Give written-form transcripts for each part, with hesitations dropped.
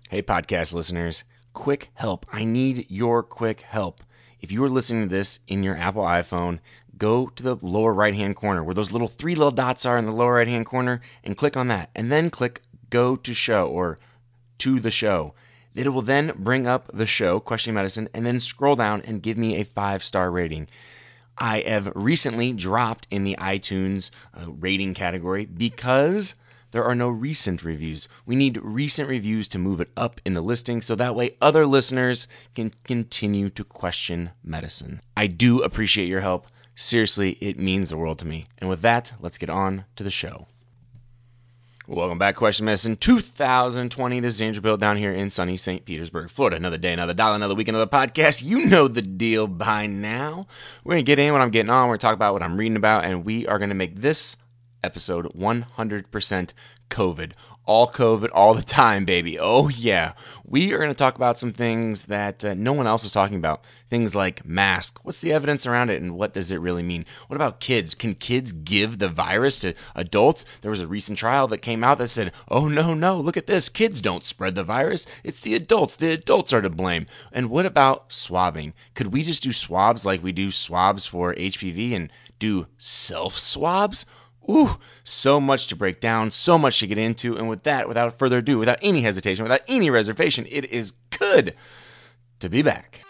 Hey, podcast listeners, quick help. I need your quick help. If you are listening to this in your Apple iPhone, go to the lower right-hand corner where those three little dots are in the lower right-hand corner and click on that. And then click Go to Show or To the Show. It will then bring up the show, Question Medicine, and then scroll down and give me a 5-star rating. I have recently dropped in the iTunes rating category because there are no recent reviews. We need recent reviews to move it up in the listing so that way other listeners can continue to question medicine. I do appreciate your help. Seriously, it means the world to me. And with that, let's get on to the show. Welcome back, Question Medicine 2020. This is Andrew Bill down here in sunny St. Petersburg, Florida. Another day, another dollar, another week, another podcast. You know the deal by now. We're going to get in what I'm getting on. We're going to talk about what I'm reading about, and we are going to make this episode 100% COVID. All COVID, all the time, baby. Oh, yeah. We are going to talk about some things that no one else is talking about. Things like mask. What's the evidence around it, and what does it really mean? What about kids? Can kids give the virus to adults? There was a recent trial that came out that said, oh, no, look at this. Kids don't spread the virus. It's the adults. The adults are to blame. And what about swabbing? Could we just do swabs like we do swabs for HPV and do self-swabs? Ooh, so much to break down, so much to get into, and with that, without further ado, without any hesitation, without any reservation, it is good to be back.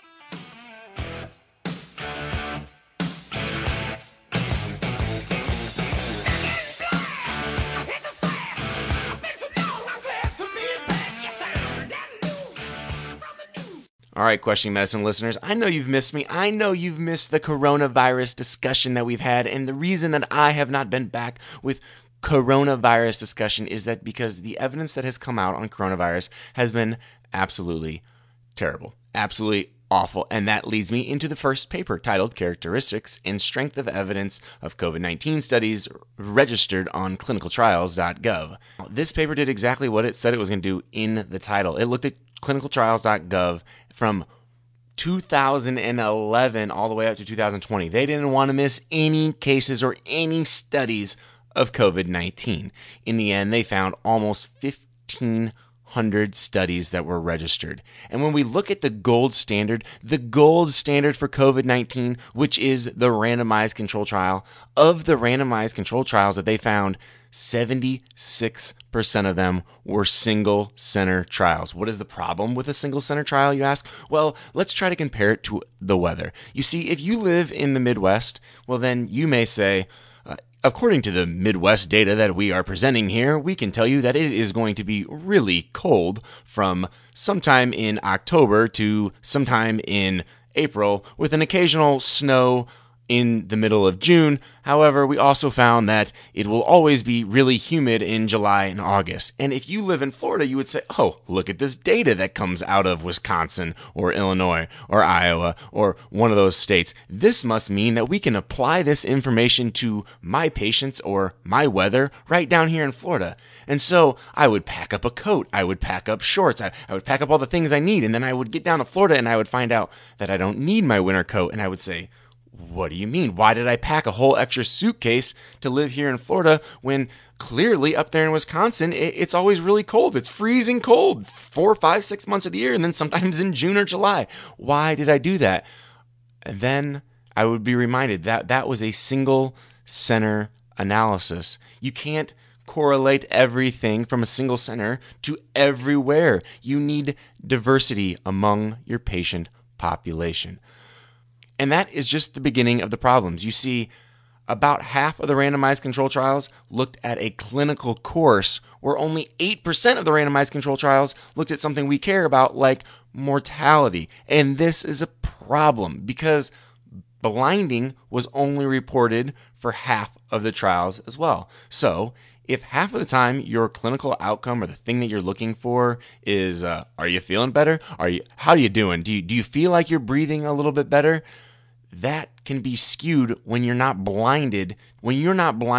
All right, Questioning Medicine listeners, I know you've missed me. I know you've missed the coronavirus discussion that we've had, and the reason that I have not been back with coronavirus discussion is that because the evidence that has come out on coronavirus has been absolutely terrible, absolutely awful, and that leads me into the first paper titled Characteristics and Strength of Evidence of COVID-19 Studies registered on clinicaltrials.gov. This paper did exactly what it said it was going to do in the title. It looked at clinicaltrials.gov from 2011 all the way up to 2020. They didn't want to miss any cases or any studies of COVID-19. In the end, they found almost 1,500 studies that were registered. And when we look at the gold standard for COVID-19, which is the randomized control trial, of the randomized control trials that they found, 76% of them were single center trials. What is the problem with a single center trial, you ask? Well, let's try to compare it to the weather. You see, if you live in the Midwest, well, then you may say, according to the Midwest data that we are presenting here, we can tell you that it is going to be really cold from sometime in October to sometime in April with an occasional snow in the middle of June. However, we also found that it will always be really humid in July and August. And if you live in Florida, you would say, oh, look at this data that comes out of Wisconsin or Illinois or Iowa or one of those states. This must mean that we can apply this information to my patients or my weather right down here in Florida. And so I would pack up a coat. I would pack up shorts. I would pack up all the things I need. And then I would get down to Florida and I would find out that I don't need my winter coat. And I would say, what do you mean? Why did I pack a whole extra suitcase to live here in Florida when clearly up there in Wisconsin, it's always really cold. It's freezing cold 4, 5, 6 months of the year, and then sometimes in June or July. Why did I do that? And then I would be reminded that that was a single center analysis. You can't correlate everything from a single center to everywhere. You need diversity among your patient population. And that is just the beginning of the problems. You see, about half of the randomized control trials looked at a clinical course, where only 8% of the randomized control trials looked at something we care about, like mortality. And this is a problem because blinding was only reported for half of the trials as well. So if half of the time your clinical outcome or the thing that you're looking for is, are you feeling better? How are you doing? Do you feel like you're breathing a little bit better? That can be skewed when you're not blinded. When you're not blinded,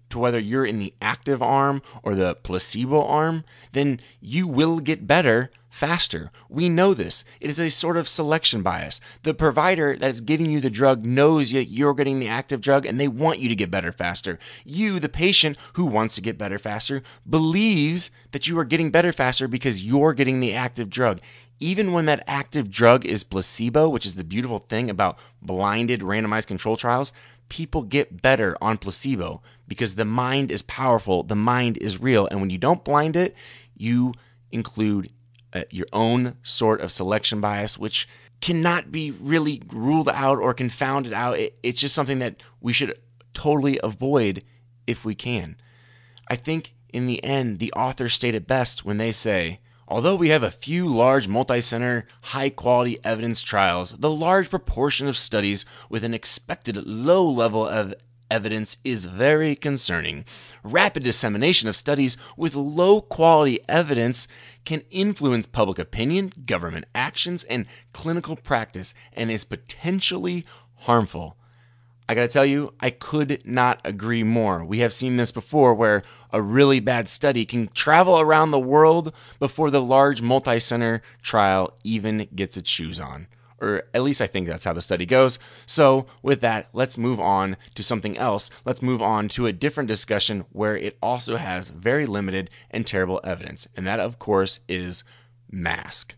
to whether you're in the active arm or the placebo arm, then you will get better faster. We know this. It is a sort of selection bias. The provider that is giving you the drug knows that you're getting the active drug and they want you to get better faster. You, the patient who wants to get better faster, believes that you are getting better faster because you're getting the active drug. Even when that active drug is placebo, which is the beautiful thing about blinded randomized control trials, people get better on placebo because the mind is powerful, the mind is real, and when you don't blind it, you include your own sort of selection bias, which cannot be really ruled out or confounded out. It's just something that we should totally avoid if we can. I think in the end, the authors state it best when they say, although we have a few large multi-center, high-quality evidence trials, the large proportion of studies with an expected low level of evidence is very concerning. Rapid dissemination of studies with low-quality evidence can influence public opinion, government actions, and clinical practice, and is potentially harmful. I gotta tell you, I could not agree more. We have seen this before where a really bad study can travel around the world before the large multi-center trial even gets its shoes on. Or at least I think that's how the study goes. So with that, let's move on to something else. Let's move on to a different discussion where it also has very limited and terrible evidence. And that, of course, is mask.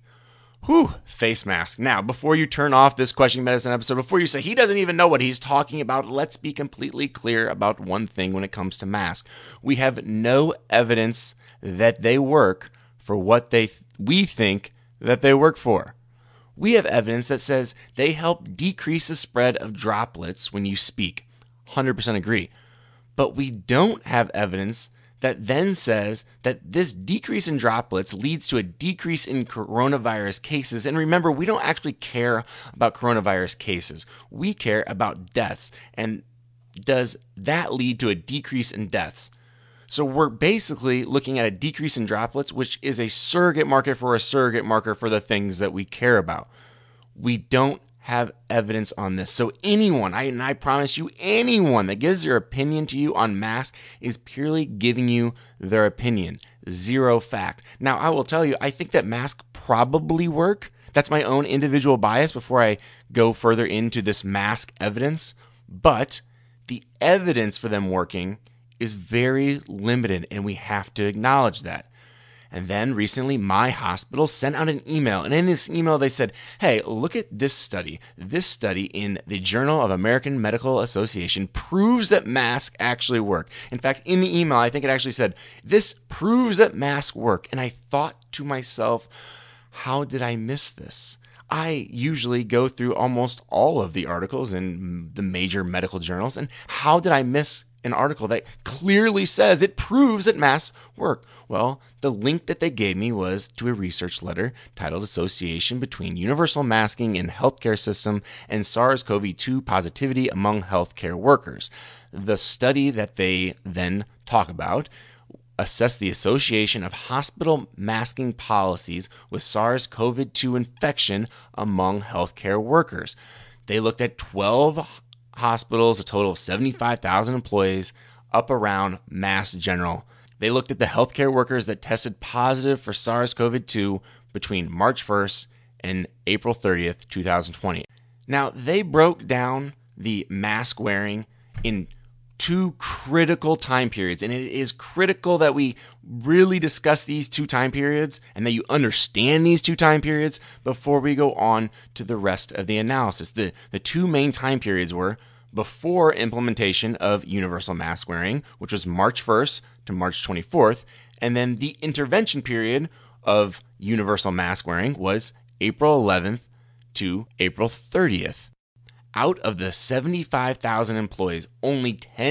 Face mask. Now, before you turn off this Questioning Medicine episode, before you say he doesn't even know what he's talking about, let's be completely clear about one thing when it comes to masks. We have no evidence that they work for what we think that they work for. We have evidence that says they help decrease the spread of droplets when you speak. 100% agree. But we don't have evidence that then says that this decrease in droplets leads to a decrease in coronavirus cases. And remember, we don't actually care about coronavirus cases. We care about deaths. And does that lead to a decrease in deaths? So we're basically looking at a decrease in droplets, which is a surrogate marker for a surrogate marker for the things that we care about. We don't have evidence on this. So anyone, I promise you, anyone that gives their opinion to you on masks is purely giving you their opinion. Zero fact. Now, I will tell you, I think that masks probably work. That's my own individual bias before I go further into this mask evidence. But the evidence for them working is very limited, and we have to acknowledge that. And then recently, my hospital sent out an email, and in this email they said, hey, look at this study. This study in the Journal of American Medical Association proves that masks actually work. In fact, in the email, I think it actually said, this proves that masks work. And I thought to myself, how did I miss this? I usually go through almost all of the articles in the major medical journals, and how did I miss an article that clearly says it proves that masks work? Well, the link that they gave me was to a research letter titled Association Between Universal Masking in Healthcare System and SARS-CoV-2 Positivity Among Healthcare Workers. The study that they then talk about assessed the association of hospital masking policies with SARS-CoV-2 infection among healthcare workers. They looked at 12 hospitals, a total of 75,000 employees, up around Mass General. They looked at the healthcare workers that tested positive for SARS-CoV-2 between March 1st and April 30th, 2020. Now, they broke down the mask wearing in two critical time periods, and it is critical that we really discuss these two time periods and that you understand these two time periods before we go on to the rest of the analysis. The two main time periods were before implementation of universal mask wearing, which was March 1st to March 24th, and then the intervention period of universal mask wearing was April 11th to April 30th. Out of the 75,000 employees, only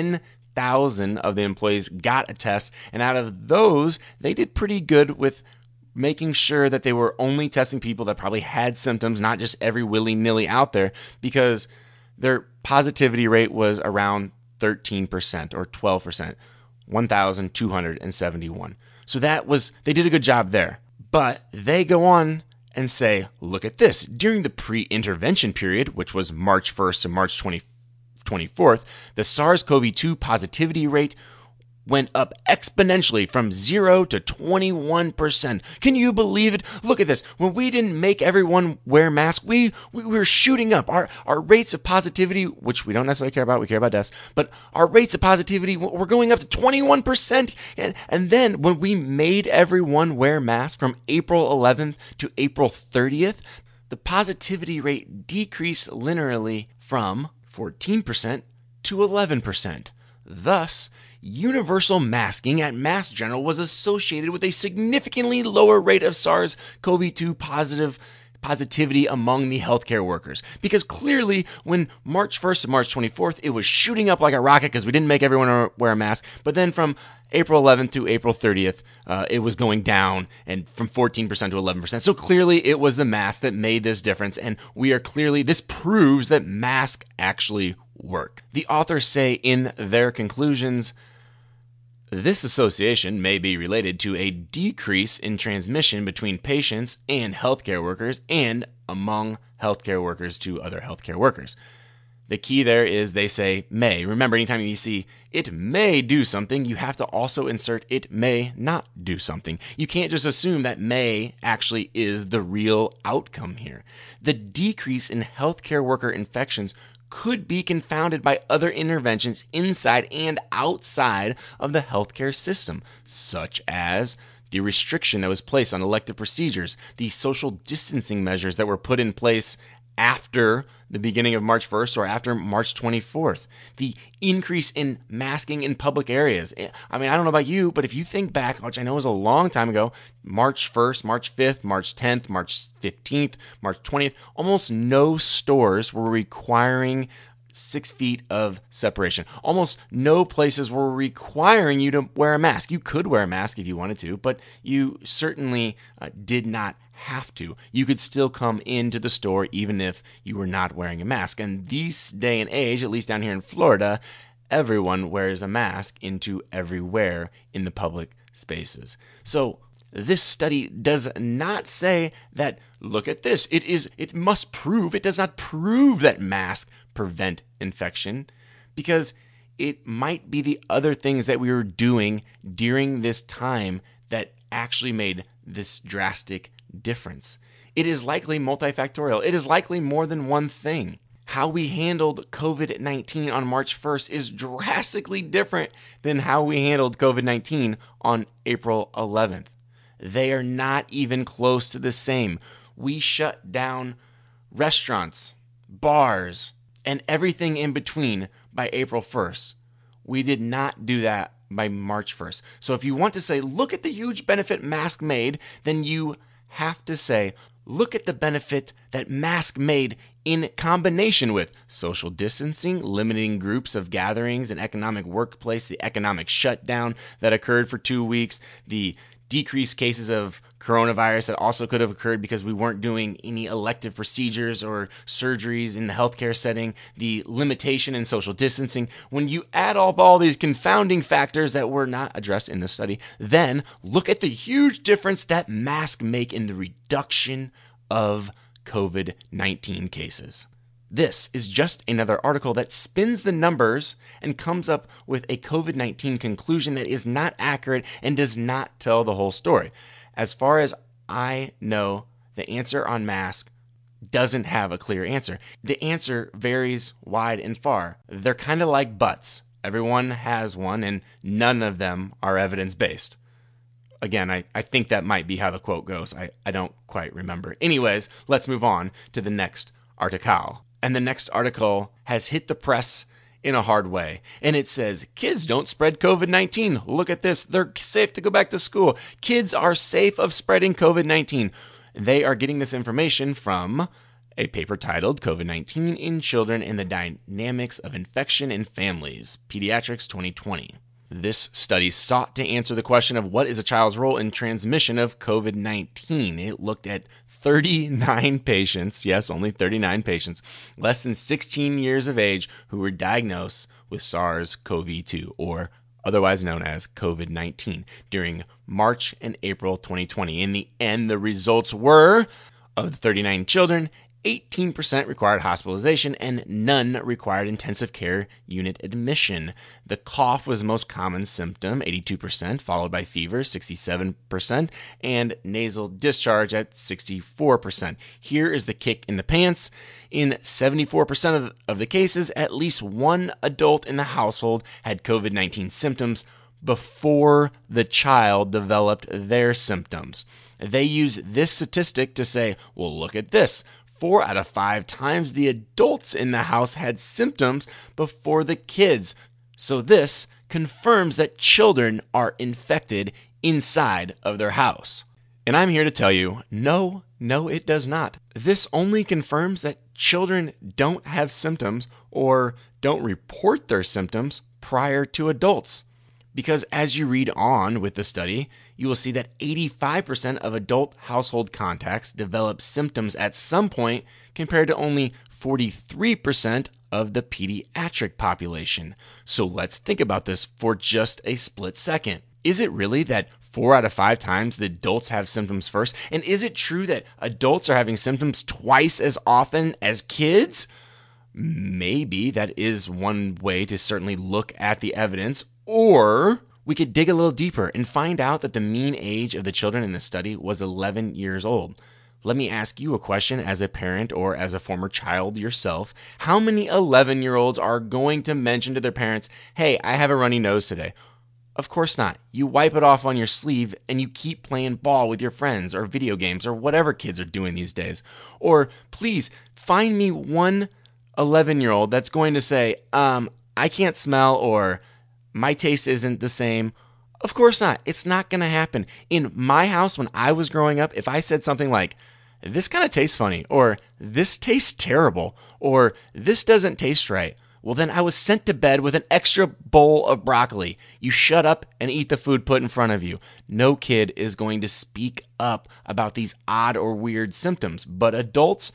10,000 of the employees got a test, and out of those, they did pretty good with making sure that they were only testing people that probably had symptoms, not just every willy-nilly out there, because their positivity rate was around 13% or 12%, 1,271. So they did a good job there. But they go on and say, look at this. During the pre-intervention period, which was March 1st to March 24th, the SARS-CoV-2 positivity rate went up exponentially from 0 to 21%. Can you believe it? Look at this. When we didn't make everyone wear masks, we were shooting up. Our rates of positivity, which we don't necessarily care about, we care about deaths, but our rates of positivity were going up to 21%. And then when we made everyone wear masks from April 11th to April 30th, the positivity rate decreased linearly from 14% to 11%. Thus, universal masking at Mass General was associated with a significantly lower rate of SARS-CoV-2 positivity among the healthcare workers. Because clearly, when March 1st to March 24th, it was shooting up like a rocket because we didn't make everyone wear a mask. But then from April 11th to April 30th, it was going down, and from 14% to 11%. So clearly, it was the mask that made this difference, and this proves that masks actually work. The authors say in their conclusions, this association may be related to a decrease in transmission between patients and healthcare workers and among healthcare workers to other healthcare workers. The key there is they say may. Remember, anytime you see it may do something, you have to also insert it may not do something. You can't just assume that may actually is the real outcome here. The decrease in healthcare worker infections could be confounded by other interventions inside and outside of the healthcare system, such as the restriction that was placed on elective procedures, the social distancing measures that were put in place after the beginning of March 1st or after March 24th, the increase in masking in public areas. I mean, I don't know about you, but if you think back, which I know was a long time ago, March 1st, March 5th, March 10th, March 15th, March 20th, almost no stores were requiring 6 feet of separation. Almost no places were requiring you to wear a mask. You could wear a mask if you wanted to, but you certainly did not have to. You could still come into the store even if you were not wearing a mask. And this day and age, at least down here in Florida, everyone wears a mask into everywhere in the public spaces. So this study does not say that, look at this, it does not prove that masks prevent infection, because it might be the other things that we were doing during this time that actually made this drastic difference. It is likely multifactorial. It is likely more than one thing. How we handled COVID-19 on March 1st is drastically different than how we handled COVID-19 on April 11th. They are not even close to the same. We shut down restaurants, bars, and everything in between by April 1st. We did not do that by March 1st. So if you want to say, look at the huge benefit mask made, then you have to say, look at the benefit that mask made in combination with social distancing, limiting groups of gatherings, an economic workplace, the economic shutdown that occurred for 2 weeks, the decreased cases of coronavirus that also could have occurred because we weren't doing any elective procedures or surgeries in the healthcare setting, the limitation in social distancing. When you add up all these confounding factors that were not addressed in this study, then look at the huge difference that masks make in the reduction of COVID-19 cases. This is just another article that spins the numbers and comes up with a COVID-19 conclusion that is not accurate and does not tell the whole story. As far as I know, the answer on mask doesn't have a clear answer. The answer varies wide and far. They're kind of like butts. Everyone has one, and none of them are evidence-based. Again, I think that might be how the quote goes. I don't quite remember. Anyways, let's move on to the next article. And the next article has hit the press in a hard way. And it says, kids don't spread COVID-19. Look at this. They're safe to go back to school. Kids are safe of spreading COVID-19. They are getting this information from a paper titled COVID-19 in Children and the Dynamics of Infection in Families, Pediatrics 2020. This study sought to answer the question of what is a child's role in transmission of COVID-19. It looked at 39 patients, yes, only 39 patients, less than 16 years of age who were diagnosed with SARS-CoV-2, or otherwise known as COVID-19, during March and April 2020. In the end, the results were, of the 39 children, 18% required hospitalization, and none required intensive care unit admission. The cough was the most common symptom, 82%, followed by fever, 67%, and nasal discharge at 64%. Here is the kick in the pants. In 74% of the cases, at least one adult in the household had COVID-19 symptoms before the child developed their symptoms. They use this statistic to say, well, look at this. 4 out of 5 times the adults in the house had symptoms before the kids. So this confirms that children are infected inside of their house. And I'm here to tell you, no, it does not. This only confirms that children don't have symptoms or don't report their symptoms prior to adults. Because as you read on with the study, you will see that 85% of adult household contacts develop symptoms at some point compared to only 43% of the pediatric population. So let's think about this for just a split second. Is it really that 4 out of 5 times the adults have symptoms first? And is it true that adults are having symptoms twice as often as kids? Maybe that is one way to certainly look at the evidence. Or we could dig a little deeper and find out that the mean age of the children in the study was 11 years old. Let me ask you a question as a parent or as a former child yourself. How many 11-year-olds are going to mention to their parents, hey, I have a runny nose today? Of course not. You wipe it off on your sleeve and you keep playing ball with your friends or video games or whatever kids are doing these days. Or please find me one 11-year-old that's going to say, I can't smell, or my taste isn't the same. Of course not. It's not going to happen. In my house, when I was growing up, if I said something like, this kind of tastes funny, or this tastes terrible, or this doesn't taste right, well, then I was sent to bed with an extra bowl of broccoli. You shut up and eat the food put in front of you. No kid is going to speak up about these odd or weird symptoms. But adults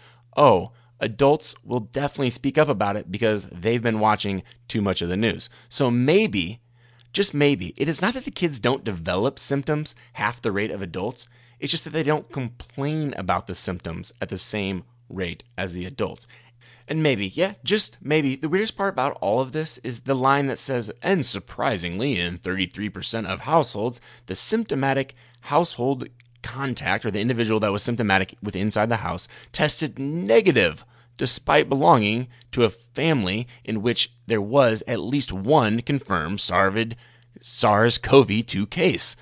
will definitely speak up about it because they've been watching too much of the news. So maybe, just maybe, it is not that the kids don't develop symptoms half the rate of adults. It's just that they don't complain about the symptoms at the same rate as the adults. And maybe, just maybe, the weirdest part about all of this is the line that says, and surprisingly, in 33% of households, the symptomatic household contact, or the individual that was symptomatic with inside the house, tested negative despite belonging to a family in which there was at least one confirmed SARS-CoV-2 case.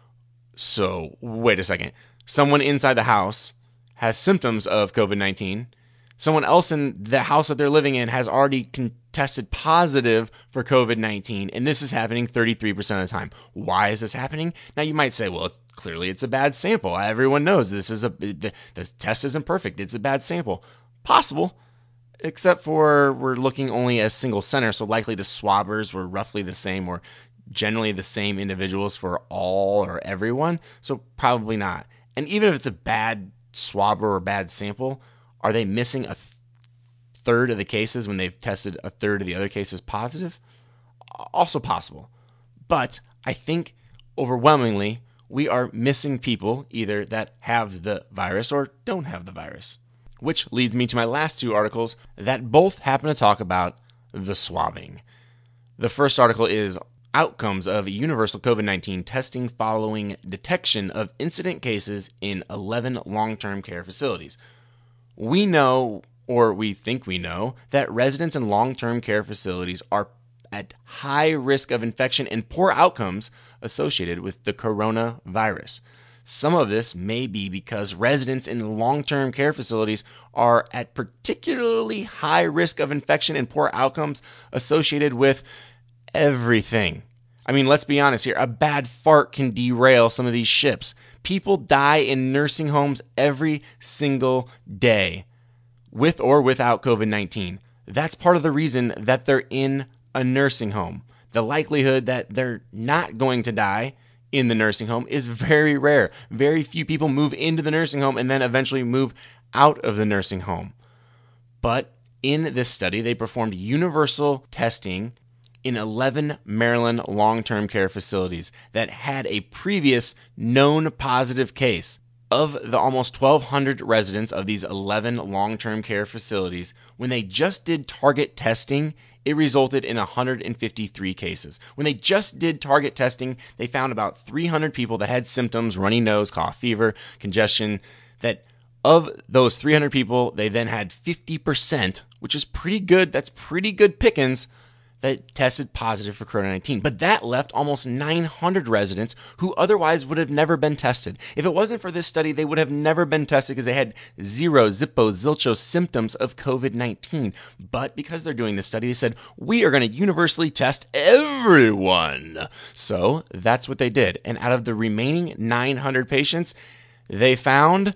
So, wait a second. Someone inside the house has symptoms of COVID-19. Someone else in the house that they're living in has already tested positive for COVID-19, and this is happening 33% of the time. Why is this happening? Now, you might say, well, clearly it's a bad sample. Everyone knows the test isn't perfect. It's a bad sample. Possible, except for we're looking only at single center, so likely the swabbers were roughly the same or generally the same individuals for all or everyone, so probably not. And even if it's a bad swabber or bad sample, are they missing a third of the cases when they've tested a third of the other cases positive? Also possible. But I think overwhelmingly we are missing people either that have the virus or don't have the virus. Which leads me to my last 2 articles that both happen to talk about the swabbing. The first article is Outcomes of Universal COVID-19 Testing Following Detection of Incident Cases in 11 Long-Term Care Facilities. We know, or we think we know, that residents in long-term care facilities are at high risk of infection and poor outcomes associated with the coronavirus. Some of this may be because residents in long-term care facilities are at particularly high risk of infection and poor outcomes associated with everything. I mean, let's be honest here. A bad fart can derail some of these ships. People die in nursing homes every single day, with or without COVID-19. That's part of the reason that they're in a nursing home. The likelihood that they're not going to die in the nursing home is very rare. Very few people move into the nursing home and then eventually move out of the nursing home. But in this study, they performed universal testing in 11 Maryland long-term care facilities that had a previous known positive case. Of the almost 1,200 residents of these 11 long-term care facilities, when they just did target testing, it resulted in 153 cases. When they just did target testing, they found about 300 people that had symptoms, runny nose, cough, fever, congestion, that of those 300 people, they then had 50%, which is pretty good. That's pretty good pickings, that tested positive for COVID-19. But that left almost 900 residents who otherwise would have never been tested. If it wasn't for this study, they would have never been tested because they had zero, zippo, zilcho symptoms of COVID-19. But because they're doing this study, they said, we are going to universally test everyone. So that's what they did. And out of the remaining 900 patients, they found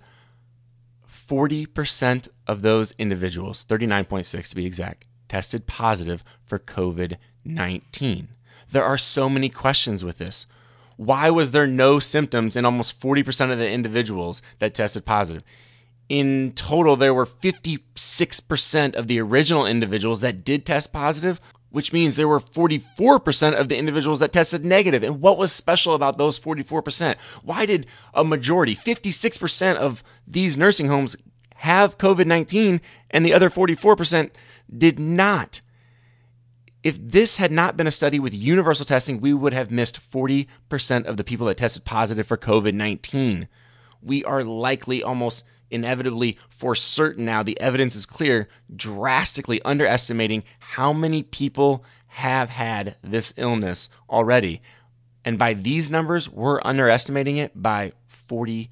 40% of those individuals, 39.6 to be exact, tested positive for COVID-19. There are so many questions with this. Why was there no symptoms in almost 40% of the individuals that tested positive? In total, there were 56% of the original individuals that did test positive, which means there were 44% of the individuals that tested negative. And what was special about those 44%? Why did a majority, 56% of these nursing homes have COVID-19 and the other 44% did not? If this had not been a study with universal testing, we would have missed 40% of the people that tested positive for COVID-19. We are likely, almost inevitably, for certain now, the evidence is clear, drastically underestimating how many people have had this illness already. And by these numbers, we're underestimating it by 40%.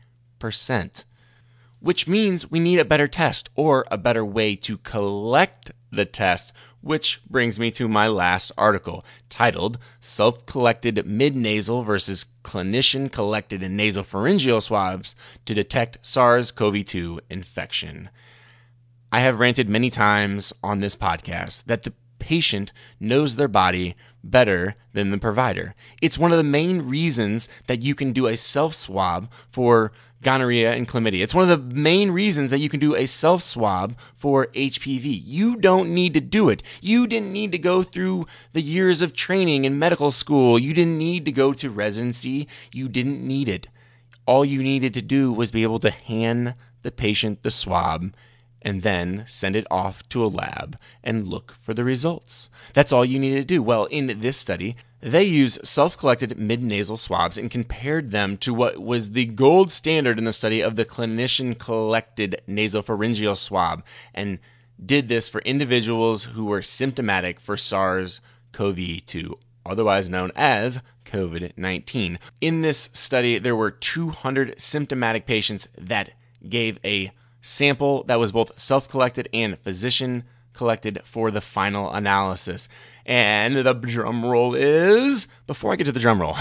Which means we need a better test or a better way to collect the test, which brings me to my last article titled Self-Collected Mid-Nasal versus Clinician-Collected Nasopharyngeal Swabs to Detect SARS-CoV-2 Infection. I have ranted many times on this podcast that the patient knows their body better than the provider. It's one of the main reasons that you can do a self-swab for gonorrhea and chlamydia. It's one of the main reasons that you can do a self-swab for HPV. You don't need to do it. You didn't need to go through the years of training in medical school. You didn't need to go to residency. You didn't need it. All you needed to do was be able to hand the patient the swab and then send it off to a lab and look for the results. That's all you needed to do. Well, in this study, they used self-collected mid-nasal swabs and compared them to what was the gold standard in the study of the clinician-collected nasopharyngeal swab, and did this for individuals who were symptomatic for SARS-CoV-2, otherwise known as COVID-19. In this study, there were 200 symptomatic patients that gave a sample that was both self-collected and physician-collected for the final analysis. And the drum roll is... Before I get to the drum roll,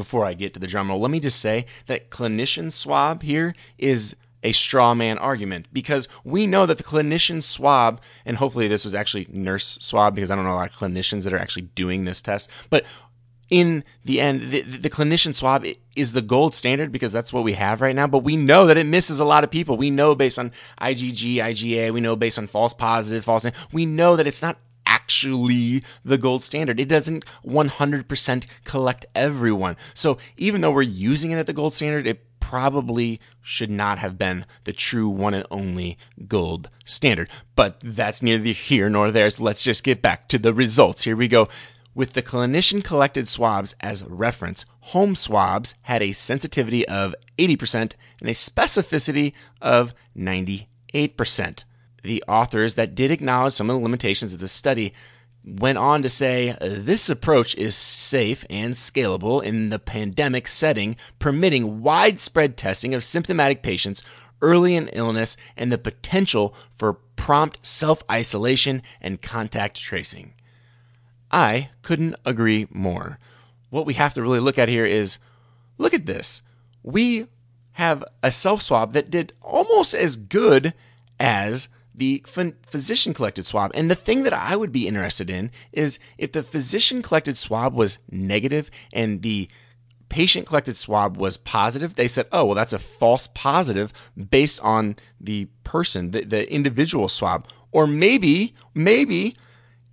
let me just say that clinician swab here is a straw man argument, because we know that the clinician swab, and hopefully this was actually nurse swab, because I don't know a lot of clinicians that are actually doing this test, but in the end, the clinician swab is the gold standard because that's what we have right now. But we know that it misses a lot of people. We know based on IgG, IgA, we know based on false positives, we know that it's not actually the gold standard. It doesn't 100% collect everyone. So even though we're using it at the gold standard, it probably should not have been the true one and only gold standard. But that's neither here nor there. So let's just get back to the results. Here we go. With the clinician-collected swabs as reference, home swabs had a sensitivity of 80% and a specificity of 98%. The authors that did acknowledge some of the limitations of the study went on to say, this approach is safe and scalable in the pandemic setting, permitting widespread testing of symptomatic patients early in illness and the potential for prompt self-isolation and contact tracing. I couldn't agree more. What we have to really look at here is, look at this. We have a self-swab that did almost as good as the physician-collected swab. And the thing that I would be interested in is if the physician-collected swab was negative and the patient-collected swab was positive, they said, oh, well, that's a false positive based on the person, the individual swab. Or maybe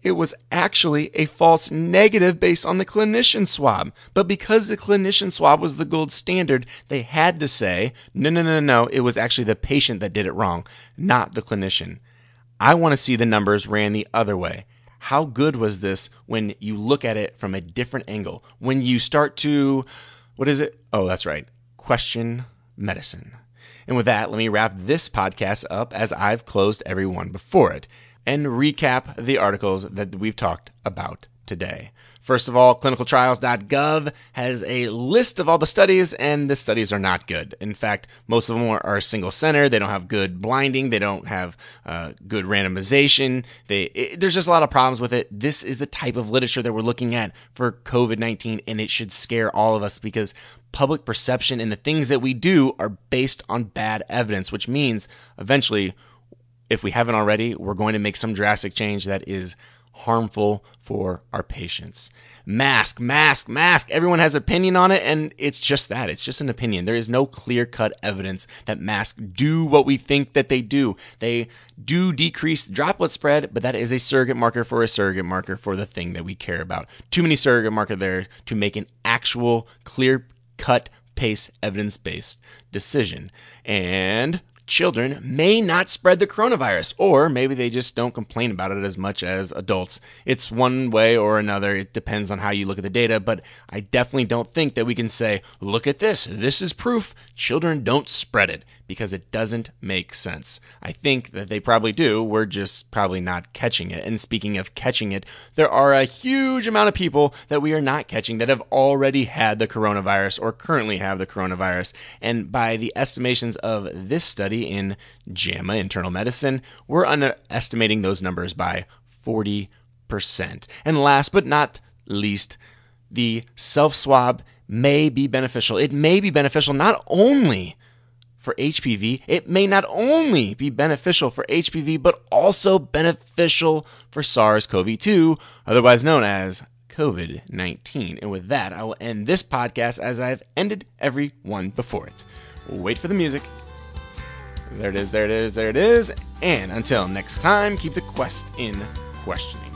it was actually a false negative based on the clinician swab. But because the clinician swab was the gold standard, they had to say, no, it was actually the patient that did it wrong, not the clinician. I want to see the numbers ran the other way. How good was this when you look at it from a different angle? When you start to, what is it? Oh, that's right. Question medicine. And with that, let me wrap this podcast up as I've closed every one before it and recap the articles that we've talked about today. First of all, clinicaltrials.gov has a list of all the studies, and the studies are not good. In fact, most of them are single center. They don't have good blinding. They don't have good randomization. There's just a lot of problems with it. This is the type of literature that we're looking at for COVID-19, and it should scare all of us because public perception and the things that we do are based on bad evidence, which means eventually, if we haven't already, we're going to make some drastic change that is harmful for our patients. Mask. Everyone has an opinion on it, and it's just that. It's just an opinion. There is no clear-cut evidence that masks do what we think that they do. They do decrease droplet spread, but that is a surrogate marker for the thing that we care about. Too many surrogate markers there to make an actual clear-cut, pace, evidence-based decision. And children may not spread the coronavirus, or maybe they just don't complain about it as much as adults. It's one way or another. It depends on how you look at the data, but I definitely don't think that we can say, look at this. This is proof children don't spread it, because it doesn't make sense. I think that they probably do. We're just probably not catching it. And speaking of catching it, there are a huge amount of people that we are not catching that have already had the coronavirus or currently have the coronavirus. And by the estimations of this study in JAMA Internal Medicine, we're underestimating those numbers by 40%. And last but not least, the self-swab may be beneficial. It may be beneficial not only for HPV, it may not only be beneficial for HPV, but also beneficial for SARS-CoV-2, otherwise known as COVID-19. And with that, I will end this podcast as I've ended every one before it. Wait for the music. There it is. And until next time, keep the quest in questioning.